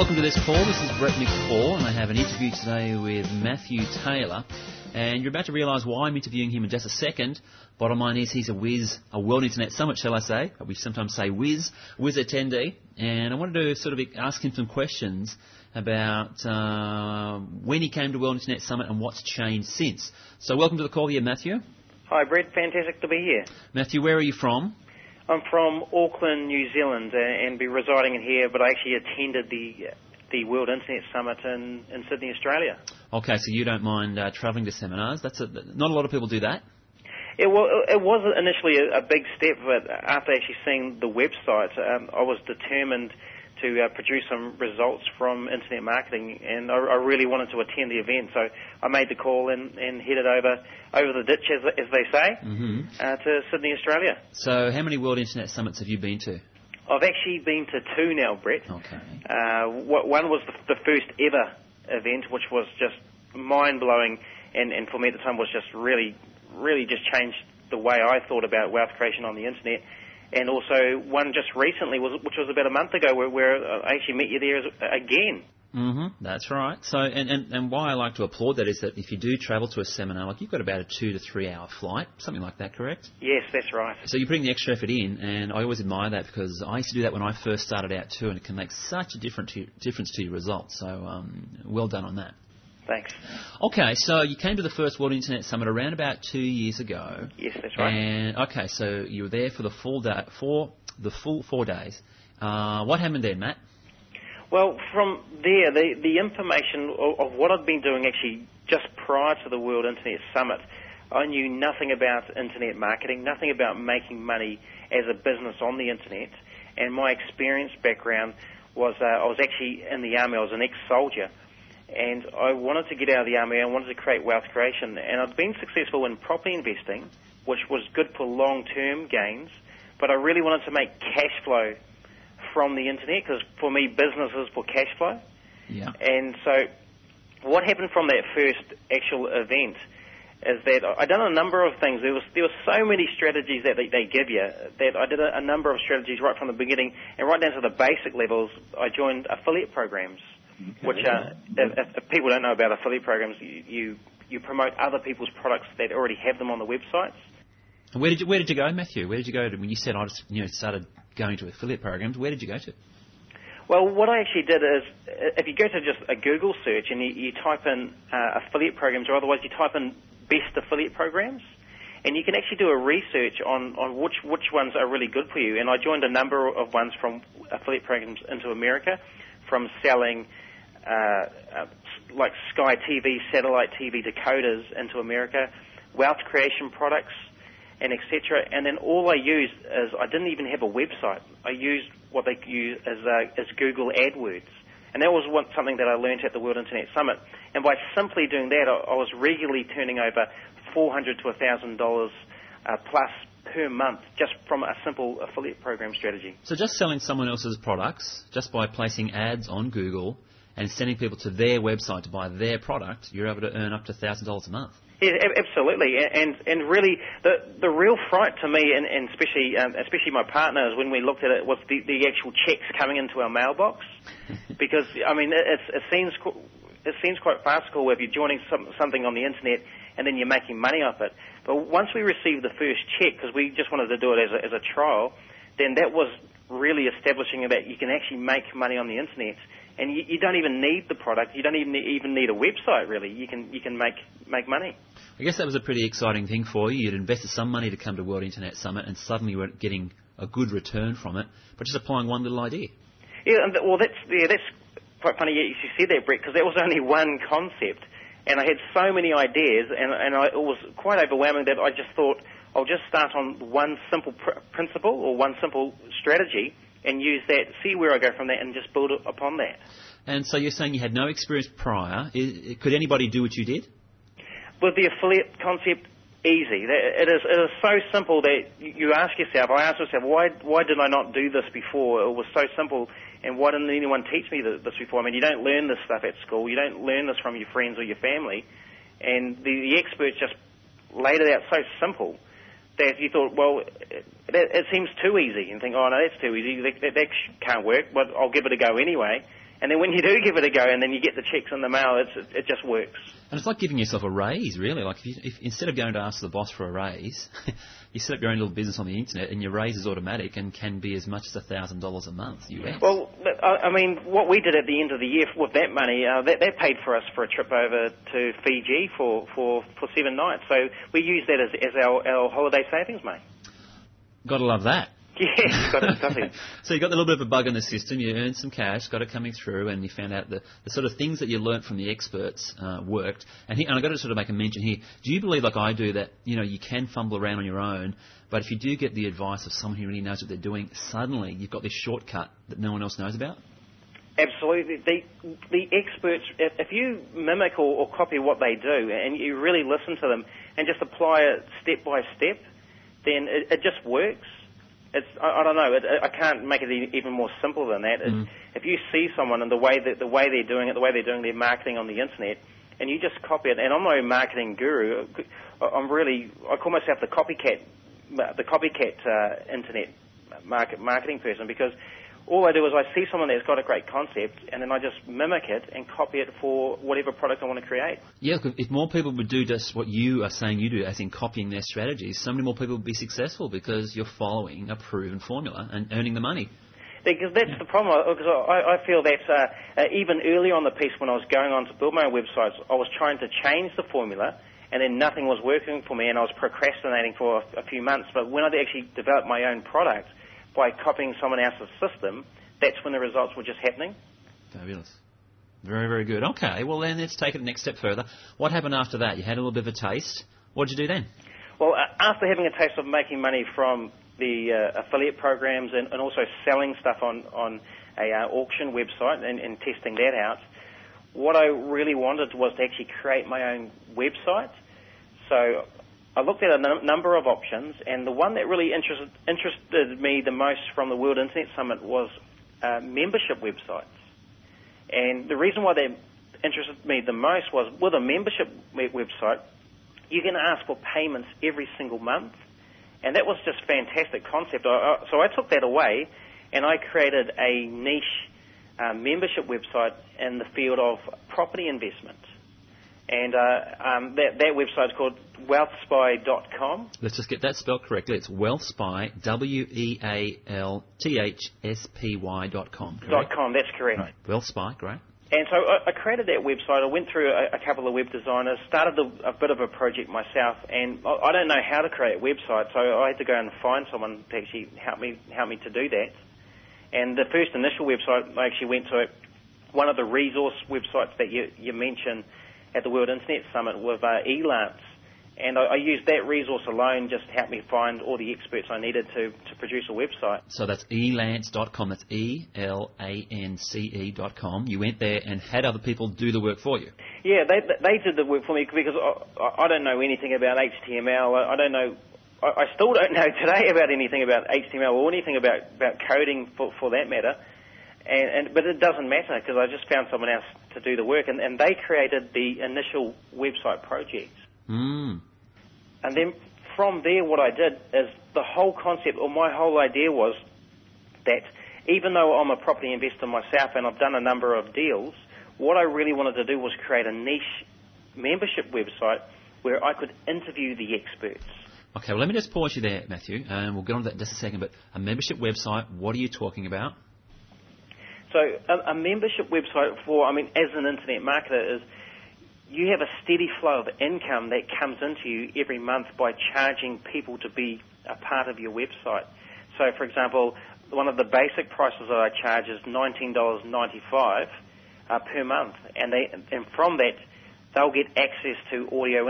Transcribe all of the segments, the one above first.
Welcome to This Call. This is Brett McFall, and I have an interview today with Matthew Taylor. And you're about to realise why I'm interviewing him in just a second. Bottom line is he's a whiz, a World Internet Summit, shall I say. We sometimes say whiz attendee. And I wanted to sort of ask him some questions about when he came to World Internet Summit and what's changed since. So welcome to the call here, Matthew. Hi, Brett. Fantastic to be here. Matthew, where are you from? I'm from Auckland, New Zealand, and be residing in here, but I actually attended the World Internet Summit in Sydney, Australia. Okay, so you don't mind travelling to seminars. Not a lot of people do that. It was initially a big step, but after actually seeing the website, I was determined to produce some results from internet marketing, and I really wanted to attend the event, so I made the call and headed over the ditch, as they say, to Sydney, Australia. So how many World Internet Summits have you been to? I've actually been to two now, Brett. Okay. One was the first ever event, which was just mind-blowing, and for me at the time was just really just changed the way I thought about wealth creation on the internet. And also one just recently, which was about a month ago, where I actually met you there again. That's right. So, and why I like to applaud that is that if you do travel to a seminar, like you've got about a 2 to 3 hour flight, something like that, correct? Yes, that's right. So you're putting the extra effort in, and I always admire that because I used to do that when I first started out too, and it can make such a difference to your results. So, well done on that. Thanks. Okay, so you came to the first World Internet Summit around about 2 years ago. Yes, that's right. And okay, so you were there for the full 4 days. What happened there, Matt? Well, from there, the information of what I'd been doing actually just prior to the World Internet Summit, I knew nothing about internet marketing, nothing about making money as a business on the internet, and my experience background was I was actually in the Army. I was an ex-soldier, and I wanted to get out of the Army. I wanted to create wealth creation, and I'd been successful in property investing, which was good for long-term gains, but I really wanted to make cash flow from the internet, because for me, business is for cash flow. Yeah. And so what happened from that first actual event is that I done a number of things. There were so many strategies that they give you that I did a number of strategies right from the beginning, and right down to the basic levels, I joined affiliate programs, which if people don't know about affiliate programs, you promote other people's products that already have them on the websites. And where did you go, Matthew? Where did you go when you said I just started going to affiliate programs? Where did you go to? Well, what I actually did is, if you go to just a Google search and you type in affiliate programs, or otherwise you type in best affiliate programs, and you can actually do a research on which ones are really good for you. And I joined a number of ones from affiliate programs into America, from selling like Sky TV, satellite TV decoders into America, wealth creation products, and etc. And then all I used is, I didn't even have a website. I used what they use as Google AdWords. And that was something that I learned at the World Internet Summit. And by simply doing that, I was regularly turning over $400 to $1,000 plus per month just from a simple affiliate program strategy. So just selling someone else's products, just by placing ads on Google and sending people to their website to buy their product, you're able to earn up to $1,000 a month. Yeah, absolutely, and really the real fright to me, and especially my partner, is when we looked at it, was the actual checks coming into our mailbox, because I mean it seems quite farcical if you're joining something on the internet and then you're making money off it. But once we received the first check, because we just wanted to do it as a trial, then that was really establishing that you can actually make money on the internet. And you don't even need the product. You don't even need a website, really. You can make money. I guess that was a pretty exciting thing for you. You'd invested some money to come to World Internet Summit, and suddenly you weren't getting a good return from it, but just applying one little idea. Yeah, well, that's quite funny you said that, Brett, because that was only one concept, and I had so many ideas, and it was quite overwhelming that I just thought I'll just start on one simple principle or one simple strategy, and use that, see where I go from that, and just build upon that. And so you're saying you had no experience prior. Could anybody do what you did? With the affiliate concept, easy. It is so simple that you ask yourself, I ask myself, why did I not do this before? It was so simple, and why didn't anyone teach me this before? I mean, you don't learn this stuff at school. You don't learn this from your friends or your family. And the experts just laid it out so simple that you thought, well, it seems too easy, and think, oh, no, that's too easy, that can't work, but I'll give it a go anyway. And then when you do give it a go and then you get the checks in the mail, it just works. And it's like giving yourself a raise, really. Like if instead of going to ask the boss for a raise, you set up your own little business on the internet and your raise is automatic and can be as much as $1,000 a month US. Well, I mean, what we did at the end of the year with that money, that paid for us for a trip over to Fiji for 7 nights. So we use that as our holiday savings, mate. Got to love that. Yeah, got it, doesn't it? So you got a little bit of a bug in the system, you earned some cash, got it coming through, and you found out the sort of things that you learnt from the experts worked. And I've got to sort of make a mention here. Do you believe, like I do, that you can fumble around on your own, but if you do get the advice of someone who really knows what they're doing, suddenly you've got this shortcut that no one else knows about? Absolutely. The experts, if you mimic or copy what they do and you really listen to them and just apply it step by step, then it just works. I don't know. I can't make it even more simple than that. If you see someone and the way they're doing it, the way they're doing their marketing on the internet, and you just copy it. And I'm no marketing guru. I call myself the copycat internet marketing person, because all I do is I see someone that's got a great concept, and then I just mimic it and copy it for whatever product I want to create. Yeah, if more people would do just what you are saying you do, as in copying their strategies, so many more people would be successful because you're following a proven formula and earning the money. Because that's the problem, because I feel that even earlier on the piece when I was going on to build my own websites, I was trying to change the formula, and then nothing was working for me, and I was procrastinating for a few months. But when I actually developed my own product, by copying someone else's system, that's when the results were just happening. Fabulous. Very, very good. Okay, well then let's take it the next step further. What happened after that? You had a little bit of a taste. What did you do then? Well, after having a taste of making money from the affiliate programs and also selling stuff on a auction website and testing that out, what I really wanted was to actually create my own website. So I looked at a number of options, and the one that really interested me the most from the World Internet Summit was membership websites. And the reason why that interested me the most was, with a membership website, you can ask for payments every single month, and that was just a fantastic concept. So I took that away, and I created a niche membership website in the field of property investment. And that website's called wealthspy.com. Let's just get that spelled correctly. It's wealthspy, WEALTHSPY.com. .com, that's correct. Right. Wealthspy, great. And so I created that website. I went through a couple of web designers, started a bit of a project myself, and I don't know how to create a website, so I had to go and find someone to actually help me to do that. And the first initial website, I actually went to one of the resource websites that you mentioned at the World Internet Summit with Elance, and I used that resource alone just to help me find all the experts I needed to produce a website. So that's elance.com, that's ELANCE.com. You went there and had other people do the work for you. Yeah, they did the work for me, because I don't know anything about HTML. I still don't know today about anything about HTML or anything about coding for that matter. But it doesn't matter, because I just found someone else to do the work, and they created the initial website project. And then from there, what I did is the whole concept, or my whole idea was that even though I'm a property investor myself and I've done a number of deals, what I really wanted to do was create a niche membership website where I could interview the experts. Okay, well, let me just pause you there, Matthew, and we'll get on to that in just a second. But a membership website, what are you talking about? So a membership website as an internet marketer, is you have a steady flow of income that comes into you every month by charging people to be a part of your website. So, for example, one of the basic prices that I charge is $19.95 per month, and from that they'll get access to audio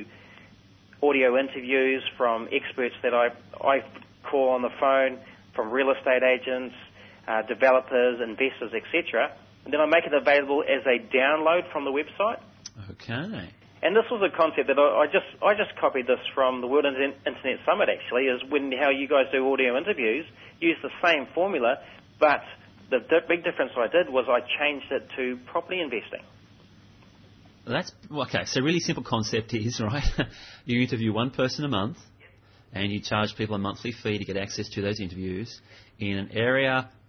interviews from experts that I call on the phone, from real estate agents, developers, investors, etc. And then I make it available as a download from the website. Okay. And this was a concept that I just copied this from the World Internet Summit, actually, is how you guys do audio interviews, use the same formula, but the big difference I did was I changed it to property investing. That's okay. So really simple concept is, right, you interview one person a month, and you charge people a monthly fee to get access to those interviews in an area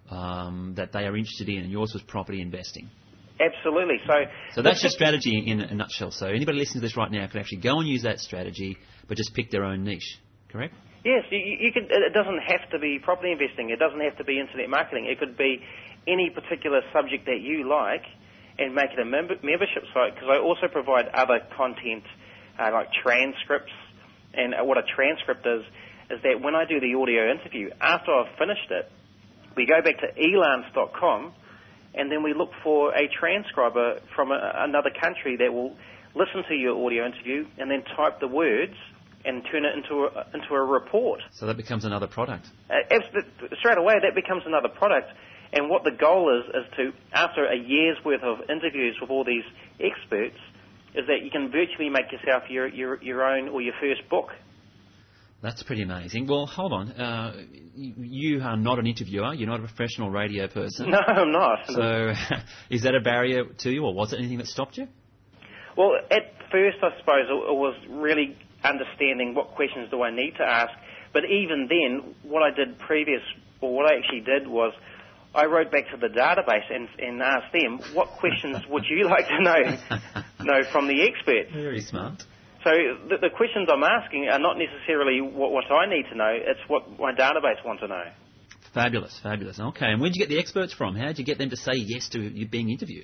that they are interested in, and yours was property investing. Absolutely. So that's your strategy in a nutshell. So anybody listening to this right now could actually go and use that strategy, but just pick their own niche, correct? Yes, you could. It doesn't have to be property investing. It doesn't have to be internet marketing. It could be any particular subject that you like, and make it a membership site, because I also provide other content like transcripts. And what a transcript is that when I do the audio interview, after I've finished it, we go back to elance.com, and then we look for a transcriber from another country that will listen to your audio interview and then type the words and turn it into a report. So that becomes another product. Straight away, that becomes another product. And what the goal is to, after a year's worth of interviews with all these experts, is that you can virtually make yourself your own or your first book. That's pretty amazing. Well, hold on. You are not an interviewer. You're not a professional radio person. No, I'm not. So is that a barrier to you, or was it anything that stopped you? Well, at first, I suppose, it was really understanding what questions do I need to ask. But even then, what I actually did was I wrote back to the database and asked them, what questions would you like to know from the expert? Very smart. So the questions I'm asking are not necessarily what I need to know, it's what my database wants to know. Fabulous, fabulous. Okay, and where did you get the experts from? How did you get them to say yes to you being interviewed?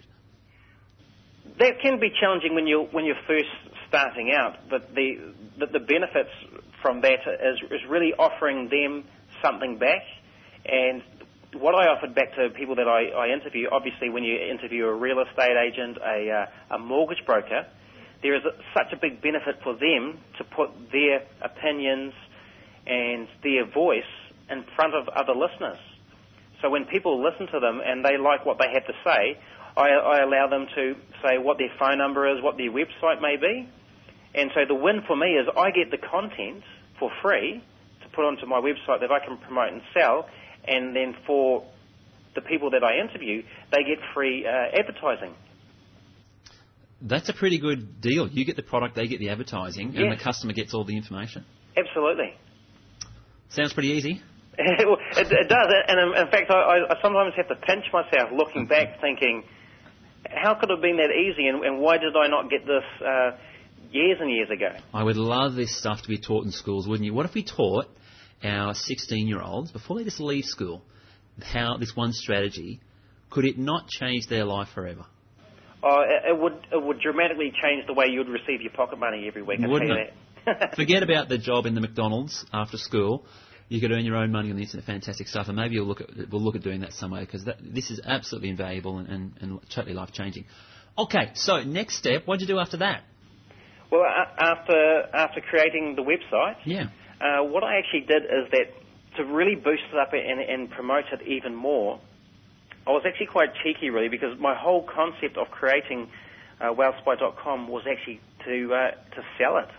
That can be challenging when you're first starting out, but the benefits from that is really offering them something back. And what I offered back to people that I interview, obviously when you interview a real estate agent, a mortgage broker, there is such a big benefit for them to put their opinions and their voice in front of other listeners. So when people listen to them and they like what they have to say, I allow them to say what their phone number is, what their website may be. And so the win for me is I get the content for free to put onto my website that I can promote and sell, and then for the people that I interview, they get free advertising. That's a pretty good deal. You get the product, they get the advertising, and the customer gets all the information. Absolutely. Sounds pretty easy. It does, and in fact, I sometimes have to pinch myself looking back thinking, how could it have been that easy, and why did I not get this years and years ago? I would love this stuff to be taught in schools, wouldn't you? What if we taught our 16-year-olds, before they just leave school, how this one strategy, could it not change their life forever? It would dramatically change the way you would receive your pocket money every week. Wouldn't it? Forget about the job in the McDonald's after school. You could earn your own money on the internet. Fantastic stuff, and maybe we'll look at doing that some way, because this is absolutely invaluable and totally life-changing. Okay, so next step, what did you do after that? Well, after creating the website, what I actually did is that to really boost it up and promote it even more, I was actually quite cheeky, really, because my whole concept of creating wealthspy.com was actually to sell it.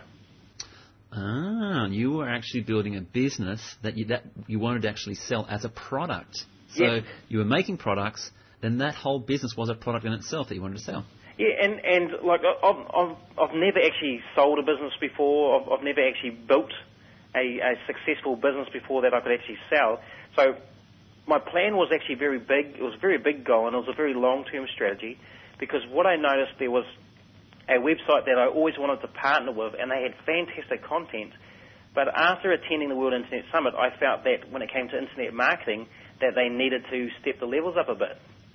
Ah, you were actually building a business that you wanted to actually sell as a product. So you were making products, then that whole business was a product in itself that you wanted to sell. Yeah, and like I've never actually sold a business before. I've never actually built a successful business before that I could actually sell. So my plan was actually very big. It was a very big goal, and it was a very long-term strategy, because what I noticed, there was a website that I always wanted to partner with, and they had fantastic content. But after attending the World Internet Summit, I felt that when it came to internet marketing, that they needed to step the levels up a bit.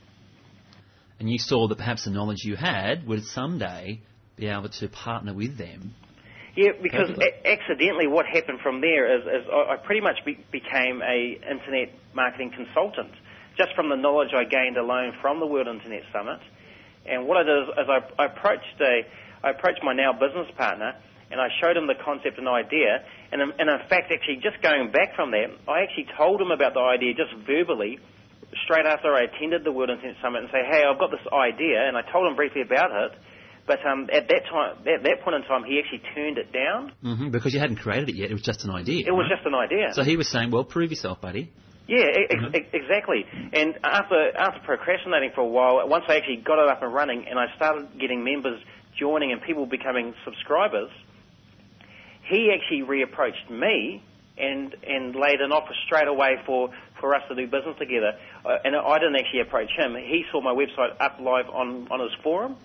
And you saw that perhaps the knowledge you had would someday be able to partner with them. Yeah, because accidentally what happened from there is I pretty much became a internet marketing consultant, just from the knowledge I gained alone from the World Internet Summit. And what I did is I approached my now business partner, and I showed him the concept and idea. And in fact, actually, just going back from that, I actually told him about the idea just verbally, straight after I attended the World Internet Summit, and say, hey, I've got this idea, and I told him briefly about it. But at that point in time, he actually turned it down. Mm-hmm, because you hadn't created it yet; it was just an idea. It was just an idea. So he was saying, "Well, prove yourself, buddy." Yeah, exactly. And after procrastinating for a while, once I actually got it up and running, and I started getting members joining and people becoming subscribers, he actually reapproached me and laid an offer straight away for us to do business together. And I didn't actually approach him. He saw my website up live on his forum,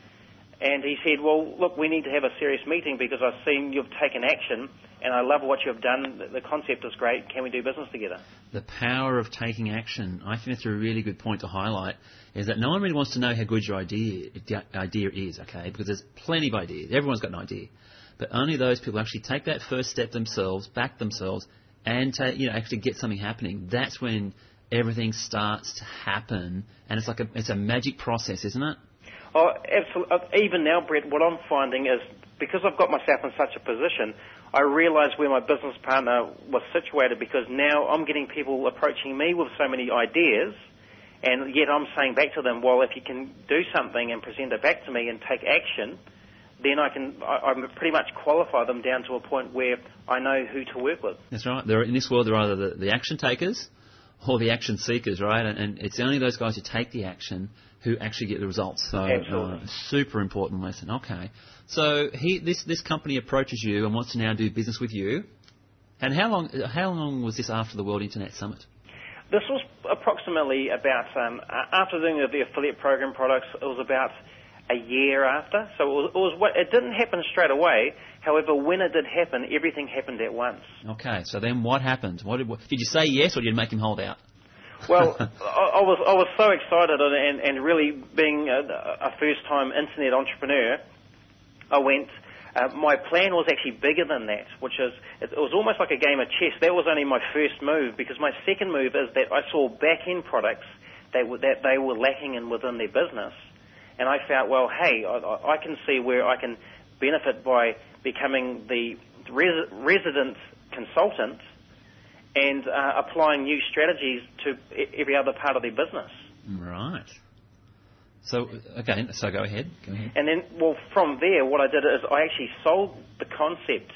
and he said, well, look, we need to have a serious meeting because I've seen you've taken action, and I love what you've done. The concept is great. Can we do business together? The power of taking action. I think that's a really good point to highlight, is that no one really wants to know how good your idea is, okay, because there's plenty of ideas. Everyone's got an idea. But only those people actually take that first step themselves, back themselves, and actually get something happening. That's when everything starts to happen, and it's a magic process, isn't it? Oh, absolutely. Even now, Brett, what I'm finding is because I've got myself in such a position, I realise where my business partner was situated, because now I'm getting people approaching me with so many ideas, and yet I'm saying back to them, well, if you can do something and present it back to me and take action, then I pretty much qualify them down to a point where I know who to work with. That's right. In this world, there are either the action takers or the action seekers, right? And it's only those guys who take the action who actually get the results. So, super important lesson. Okay. So this company approaches you and wants to now do business with you. And how long was this after the World Internet Summit? This was approximately about, after doing the affiliate program products, it was about a year after. So it didn't happen straight away. However, when it did happen, everything happened at once. Okay, so then what happened? Did you say yes, or did you make him hold out? Well, I was so excited, and really being a first-time internet entrepreneur, I went. My plan was actually bigger than that, which is it was almost like a game of chess. That was only my first move, because my second move is that I saw back-end products that they were lacking within their business. And I felt, well, hey, I can see where I can benefit by becoming the resident consultant and applying new strategies to every other part of their business. Right. So, okay, so go ahead. And then, well, from there, what I did is I actually sold the concept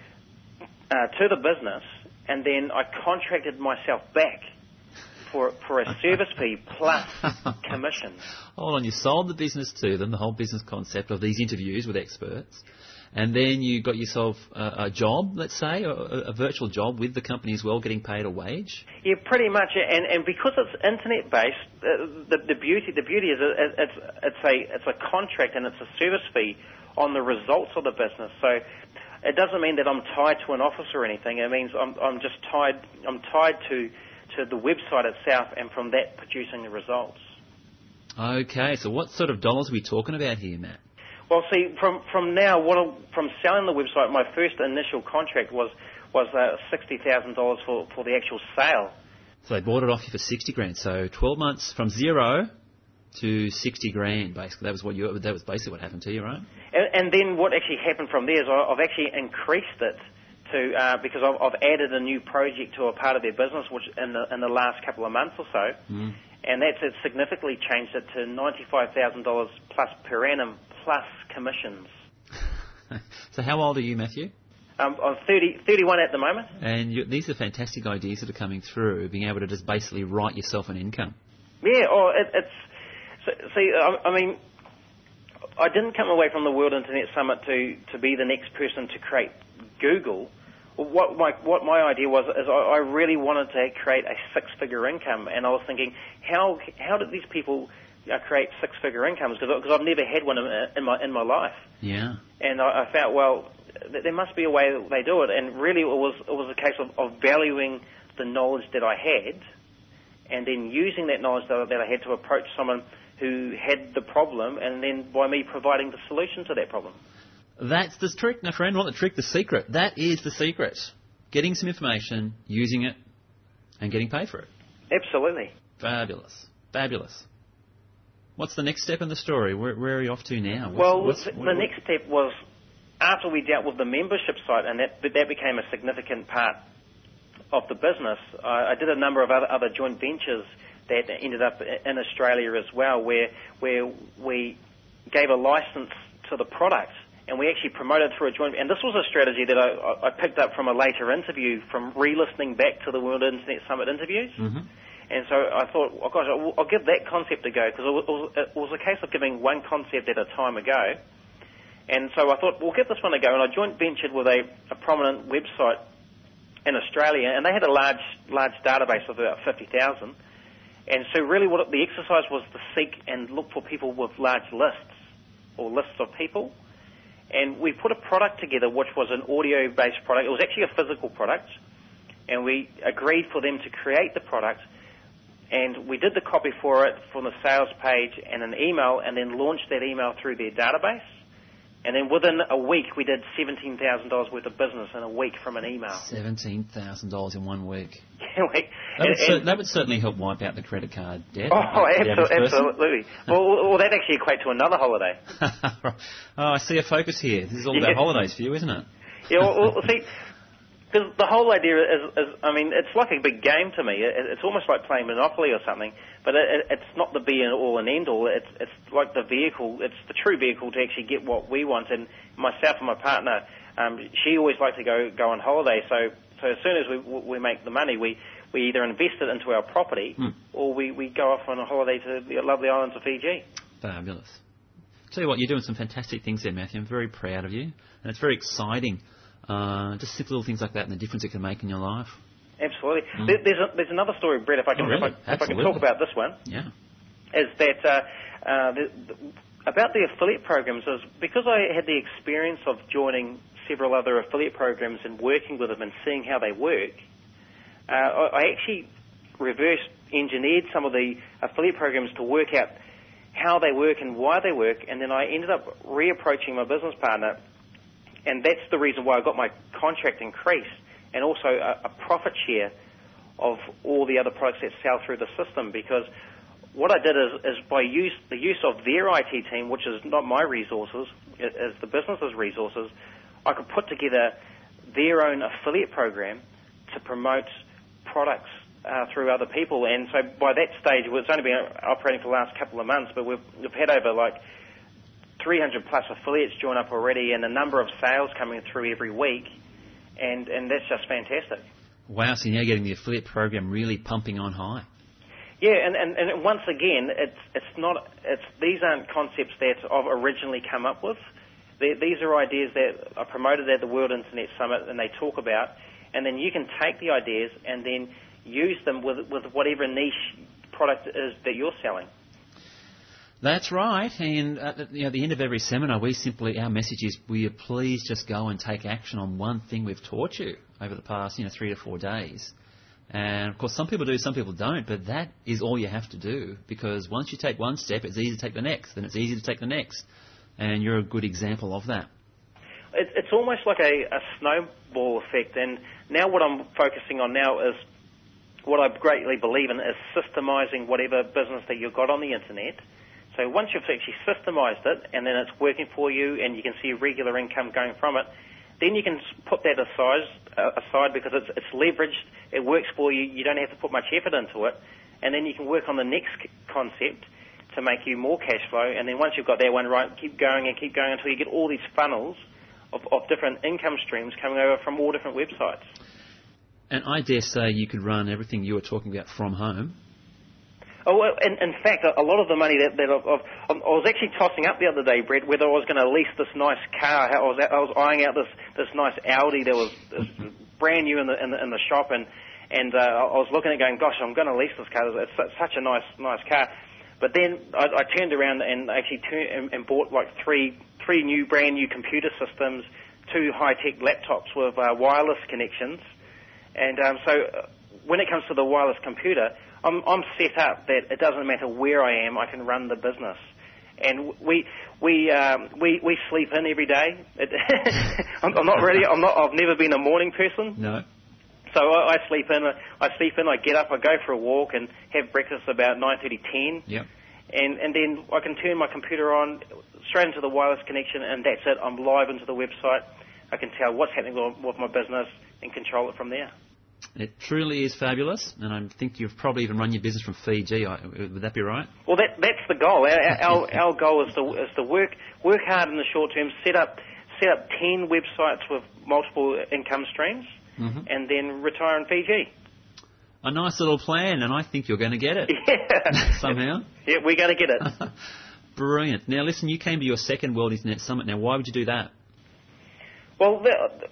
to the business, and then I contracted myself back for a service fee plus commissions. Hold on, you sold the business to them, the whole business concept of these interviews with experts, and then you got yourself a job, let's say, a virtual job with the company as well, getting paid a wage? Yeah, pretty much, and because it's internet-based, the beauty is it's a contract and it's a service fee on the results of the business. So it doesn't mean that I'm tied to an office or anything. It means I'm just tied to the website itself, and from that producing the results. Okay, so what sort of dollars are we talking about here, Matt? Well, see, from now, from selling the website, my first initial contract was $60,000 for the actual sale. So they bought it off you for $60,000. So 12 months from zero to $60,000, basically. That was basically what happened to you, right? And then what actually happened from there is I've actually increased it to because I've added a new project to a part of their business, which in the last couple of months or so, and that's significantly changed it to $95,000 plus per annum plus commissions. So how old are you, Matthew? I'm 31 at the moment. And these are fantastic ideas that are coming through, being able to just basically write yourself an income. Yeah, I mean, I didn't come away from the World Internet Summit to be the next person to create Google. What my idea was is I really wanted to create a six-figure income, and I was thinking, how did these people create six-figure incomes? Because I've never had one in my life. Yeah. And I felt, well, there must be a way that they do it, and really it was a case of valuing the knowledge that I had, and then using that knowledge that I had to approach someone who had the problem, and then by me providing the solution to that problem. That's the trick, my friend. Not the trick, the secret. That is the secret. Getting some information, using it, and getting paid for it. Absolutely. Fabulous. What's the next step in the story? Where are you off to now? The next step was after we dealt with the membership site, and that became a significant part of the business. I did a number of other joint ventures that ended up in Australia as well, where we gave a license to the product, and we actually promoted through a joint. And this was a strategy that I picked up from a later interview, from re-listening back to the World Internet Summit interviews. Mm-hmm. And so I thought, oh gosh, I'll give that concept a go, because it was a case of giving one concept at a time a go. And so I thought, we'll give this one a go. And I joint ventured with a prominent website in Australia, and they had a large database of about 50,000. And so really what the exercise was to seek and look for people with large lists, or lists of people. And we put a product together which was an audio-based product. It was actually a physical product. And we agreed for them to create the product. And we did the copy for it from the sales page and an email, and then launched that email through their database. And then within a week, we did $17,000 worth of business in a week from an email. $17,000 in 1 week. That would certainly help wipe out the credit card debt. Oh, absolutely. Well, that actually equate to another holiday. Oh, I see a focus here. This is all about holidays for you, isn't it? Yeah, well see, because the whole idea is, I mean, it's like a big game to me. It's almost like playing Monopoly or something, but it's not the be-all and end-all. It's like the vehicle. It's the true vehicle to actually get what we want. And myself and my partner, she always liked to go on holiday. So as soon as we make the money, we either invest it into our property or we go off on a holiday to the lovely islands of Fiji. Fabulous. Tell you what, you're doing some fantastic things there, Matthew. I'm very proud of you, and it's very exciting. Just simple little things like that and the difference it can make in your life. Absolutely. There's another story, Brett, if I can talk about this one. Yeah. Is that about the affiliate programs, is because I had the experience of joining several other affiliate programs and working with them and seeing how they work, I actually reverse engineered some of the affiliate programs to work out how they work and why they work, and then I ended up reapproaching my business partner. And that's the reason why I got my contract increased, and also a profit share of all the other products that sell through the system. Because what I did is by the use of their IT team, which is not my resources, is the business's resources, I could put together their own affiliate program to promote products through other people. And so by that stage, it's only been operating for the last couple of months, but we've had over 300 plus affiliates join up already, and a number of sales coming through every week, and that's just fantastic. Wow, so now you're getting the affiliate program really pumping on high. Yeah, and once again, these aren't concepts that I've originally come up with. These are ideas that are promoted at the World Internet Summit and they talk about, and then you can take the ideas and then use them with whatever niche product it is that you're selling. That's right, and at the end of every seminar, our message is, will you please just go and take action on one thing we've taught you over the past 3 to 4 days. And of course, some people do, some people don't, but that is all you have to do, because once you take one step, it's easy to take the next, and it's easy to take the next, and you're a good example of that. It's almost like a snowball effect, and now what I'm focusing on now is what I greatly believe in is systemizing whatever business that you've got on the internet. So once you've actually systemized it and then it's working for you and you can see regular income going from it, then you can put that aside because it's leveraged, it works for you, you don't have to put much effort into it, and then you can work on the next concept to make you more cash flow, and then once you've got that one right, keep going until you get all these funnels of different income streams coming over from all different websites. And I dare say you could run everything you were talking about from home. Oh, well, in fact, a lot of the money that I was actually tossing up the other day, Brett, whether I was going to lease this nice car. I was eyeing out this nice Audi that was brand new in the shop, and I was looking at it going, gosh, I'm going to lease this car. It's such a nice car. But then I turned around and actually bought three brand new computer systems, 2 high-tech laptops with wireless connections, and so when it comes to the wireless computer, I'm set up that it doesn't matter where I am, I can run the business. And we sleep in every day. I've never been a morning person. No. So I sleep in, I get up, I go for a walk and have breakfast about 9:30, 10. Yep. And then I can turn my computer on, straight into the wireless connection, and that's it. I'm live into the website. I can tell what's happening with my business and control it from there. It truly is fabulous, and I think you've probably even run your business from Fiji. Would that be right? Well, that's the goal. Our goal is to work hard in the short term, set up 10 websites with multiple income streams, and then retire in Fiji. A nice little plan, and I think you're going to get it. Yeah. Somehow. Yeah, we're going to get it. Brilliant. Now, listen, you came to your second World Internet Summit. Now, why would you do that? Well,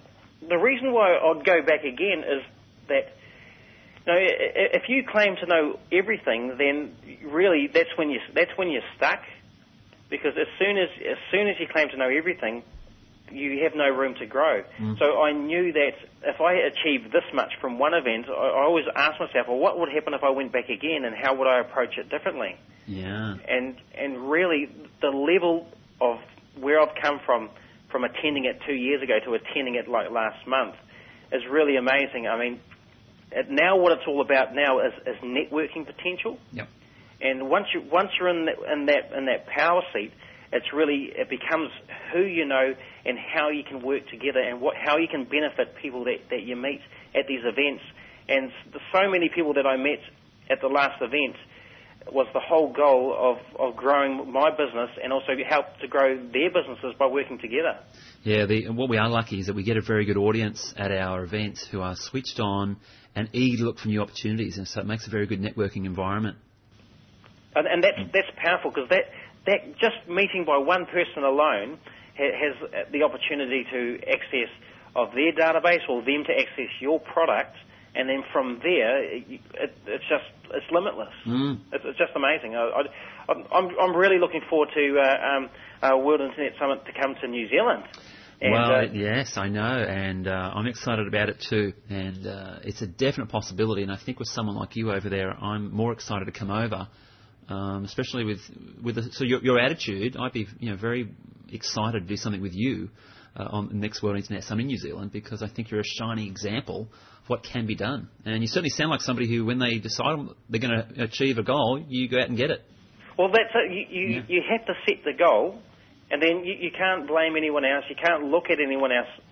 the reason why I'd go back again is that, you know, if you claim to know everything, then really that's when you're stuck, because as soon as you claim to know everything, you have no room to grow. So I knew that if I achieved this much from one event, I always asked myself, well, what would happen if I went back again, and how would I approach it differently? Yeah. And really, the level of where I've come from attending it 2 years ago to attending it like last month is really amazing. I mean, now what it's all about now is networking potential. Yep. And once you're in that power seat, it becomes who you know and how you can work together, and how you can benefit people that you meet at these events. And so many people that I met at the last event was the whole goal of growing my business, and also help to grow their businesses by working together. Yeah, what we are lucky is that we get a very good audience at our events who are switched on and eager to look for new opportunities, and so it makes a very good networking environment. And that's powerful, because that just meeting by one person alone has the opportunity to access of their database, or them to access your product, and then from there, it's limitless. It's just amazing. I'm really looking forward to World Internet Summit to come to New Zealand. And, yes, I know, and I'm excited about it too. And it's a definite possibility. And I think with someone like you over there, I'm more excited to come over. Especially with your attitude, I'd be very excited to do something with you on the next World Internet Summit in New Zealand, because I think you're a shining example of what can be done. And you certainly sound like somebody who, when they decide they're going to achieve a goal, you go out and get it. Well, that's it. You have to set the goal, and then you can't blame anyone else. You can't look at anyone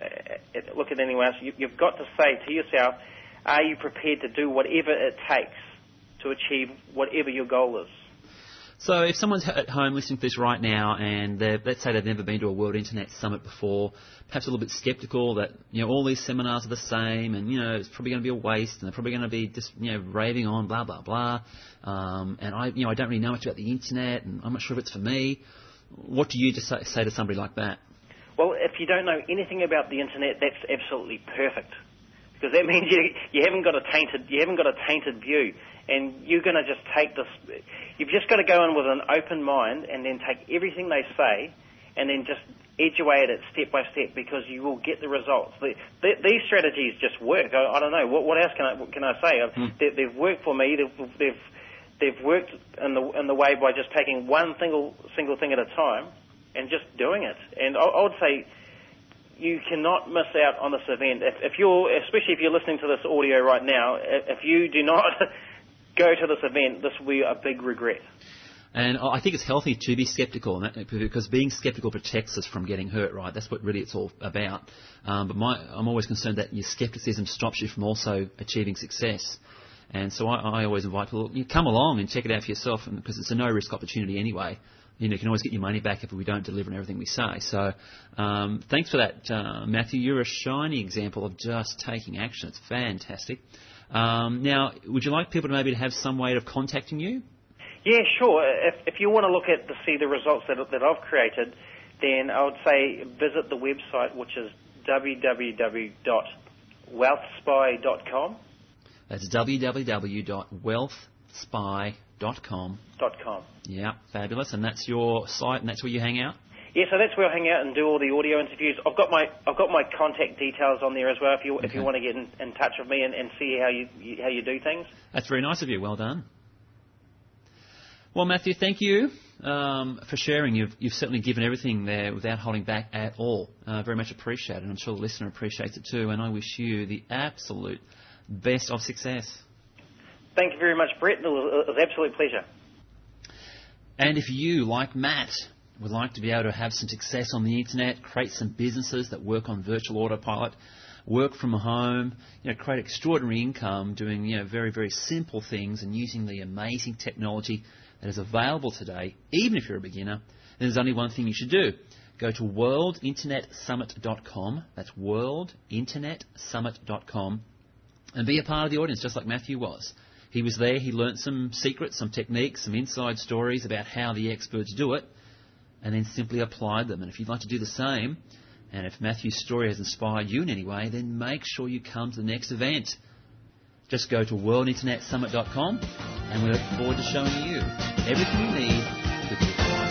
else. You've got to say to yourself, are you prepared to do whatever it takes to achieve whatever your goal is? So if someone's at home listening to this right now, and let's say they've never been to a World Internet Summit before, perhaps a little bit sceptical that all these seminars are the same, and it's probably going to be a waste, and they're probably going to be just raving on blah blah blah, and I don't really know much about the internet, and I'm not sure if it's for me. What do you just say to somebody like that? Well, if you don't know anything about the internet, that's absolutely perfect, because that means you haven't got a tainted view. And you're going to just take this. You've just got to go in with an open mind, and then take everything they say, and then just edge away at it step by step, because you will get the results. These strategies just work. I don't know what else can I say. They've worked for me. They've worked in the way by just taking one single thing at a time and just doing it. And I would say you cannot miss out on this event. Especially if you're listening to this audio right now, if you do not go to this event, this will be a big regret. And I think it's healthy to be sceptical, because being sceptical protects us from getting hurt, right? That's what really it's all about. But I'm always concerned that your scepticism stops you from also achieving success. And so I always invite people, come along and check it out for yourself, because it's a no-risk opportunity anyway. You can always get your money back if we don't deliver on everything we say. So thanks for that, Matthew. You're a shining example of just taking action. It's fantastic. Now, would you like people to maybe have some way of contacting you? Yeah, sure. If you want to look to see the results that I've created, then I would say visit the website, which is www.wealthspy.com. That's www.wealthspy.com. Yeah, fabulous. And that's your site, and that's where you hang out? Yeah, so that's where I hang out and do all the audio interviews. I've got my contact details on there as well. If you want to get in touch with me and see how you do things. That's very nice of you. Well done. Well, Matthew, thank you for sharing. You've certainly given everything there without holding back at all. Very much appreciated, and I'm sure the listener appreciates it too. And I wish you the absolute best of success. Thank you very much, Brett. It was an absolute pleasure. And if you, like Matt, would like to be able to have some success on the internet, create some businesses that work on virtual autopilot, work from home, create extraordinary income doing very, very simple things and using the amazing technology that is available today, even if you're a beginner, then there's only one thing you should do. Go to worldinternetsummit.com. That's worldinternetsummit.com, and be a part of the audience, just like Matthew was. He was there. He learnt some secrets, some techniques, some inside stories about how the experts do it, and then simply applied them. And if you'd like to do the same And if Matthew's story has inspired you in any way, then make sure you come to the next event. Just go to worldinternetsummit.com and we look forward to showing you everything you need to